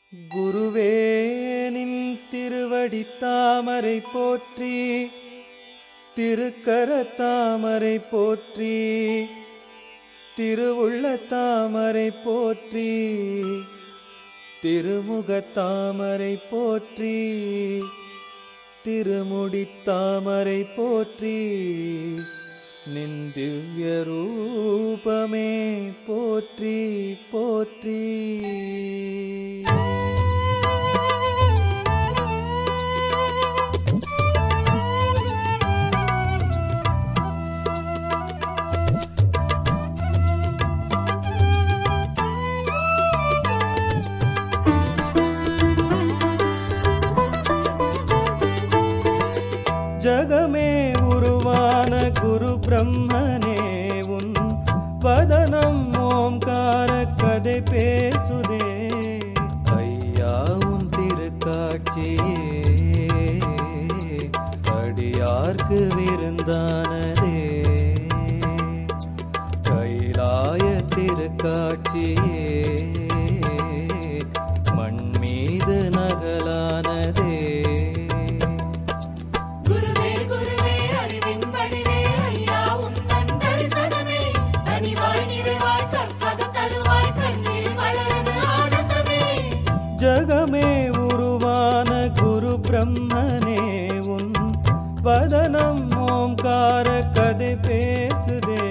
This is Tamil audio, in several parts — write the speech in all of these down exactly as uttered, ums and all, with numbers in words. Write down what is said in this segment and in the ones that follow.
குருவே நின் திருவடி தாமரை போற்றி, திருக்கர தாமரை போற்றி, திருவுள்ள தாமரை போற்றி, திருமுக தாமரை போற்றி, திருமுடி தாமரை போற்றி, நின் திவ்ய ரூபமே போற்றி போற்றி. ஜகமே உருவான குரு பிரம்மனே உன் வதனம் ஓம்கார கதை பேசுதே. ஐயா உன் திருக்காட்சியே அடியார்க்கு விருந்தானதே. கைலாய திருக்காட்சியே மண் மீது நகலானதே. ஜகமே உருவான குரு பிரம்மனே உன் வதனம் ஓம்கார கதை பேசுதே.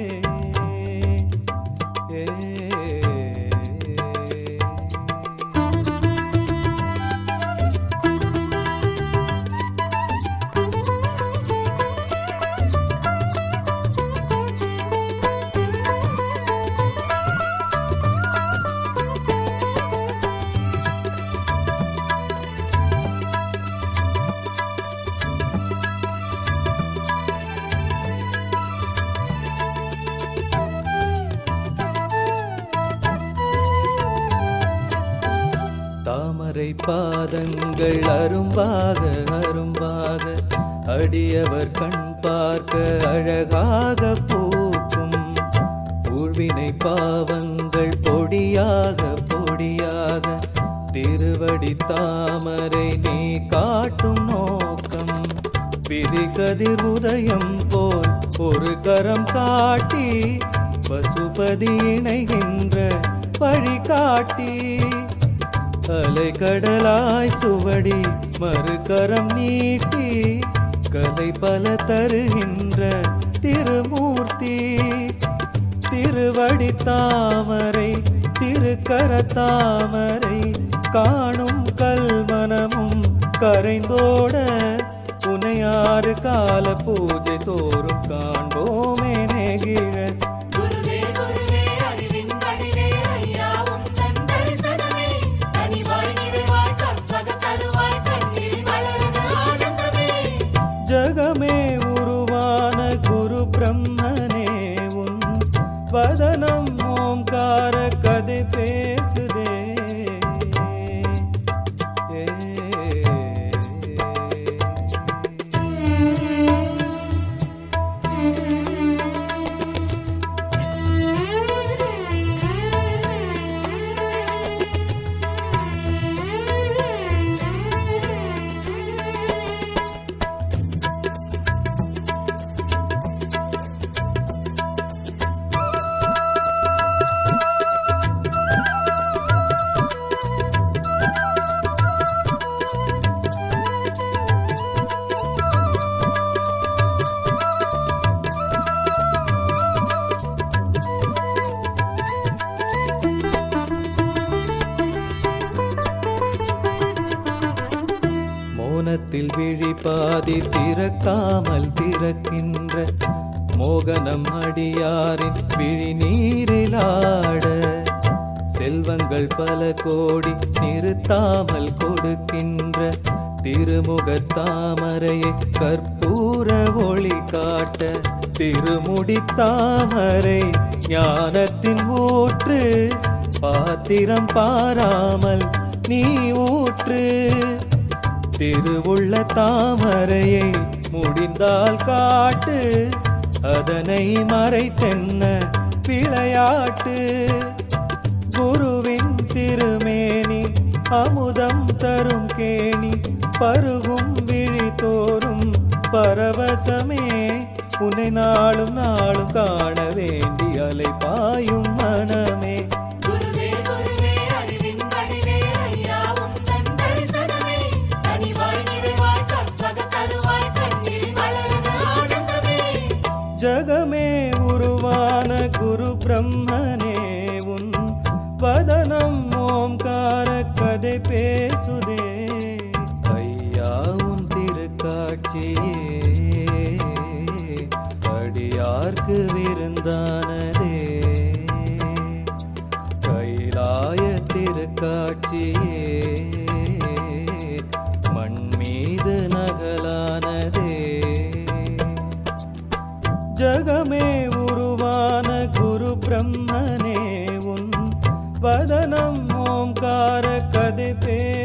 தாமரை பாதங்கள் அரும்பாக அரும்பாக அடியவர் கண் பார்க்க அழகாக பூக்கும். ஊழ்வினை பாவங்கள் பொடியாக பொடியாக திருவடி தாமரை நீ காட்டும் நோக்கம். பிரிகதிர் உதயம் போல் ஒரு கரம் காட்டி பசுபதி இணைகின்ற வழிகாட்டி. அலை கடலாய் சுவடி மறுகரம் நீட்டி கலை பல தருகின்ற திருமூர்த்தி. திருவடி தாமரை திருக்கர தாமரை காணும் கல்மனமும் கரைந்தோட. புனையாறு கால பூஜை தோறும் காண்போமே நெகிழ. ஜகமே உருவான குரு பிரம்மனே உன் வதனம் ஓம்கார கதை பேசுதே. மோனத்தில் விழி பாதி திறக்காமல் திறக்கின்ற மோகனம் அடியாரின் விழி நீரிலாட. செல்வங்கள் பல கோடி நிறுத்தாமல் கொடுக்கின்ற திருமுக தாமரையை கற்பூர ஒளி காட்ட. திருமுடி தாமரை ஞானத்தின் ஊற்று, பாத்திரம் பாராமல் நீ ஊற்று. திருவுள்ள தாமரையை முடிந்தால் காட்டு, அதனை மறைத்தென்ன விளையாட்டு. குருவின் திருமேனி அமுதம் தரும் கேணி பருகும் விழி தோறும் பரவசமே உன்னை நாளும் நாளும் காண வேண்டி அலை பாயும் மனமே. ஜகமே உருவான குரு பிரம்மனே உன் வதனம் ஓம்கார கதை பேசுதே. ஐயா உன் திருக்காட்சியே அடியார்க்கு விருந்தானதே. கைலாய திருக்காட்சியே மண் மீது நகலானதே. ஜகமே உருவான குரு பிரம்மனே உன் வதனம் ஓம்கார கதை பே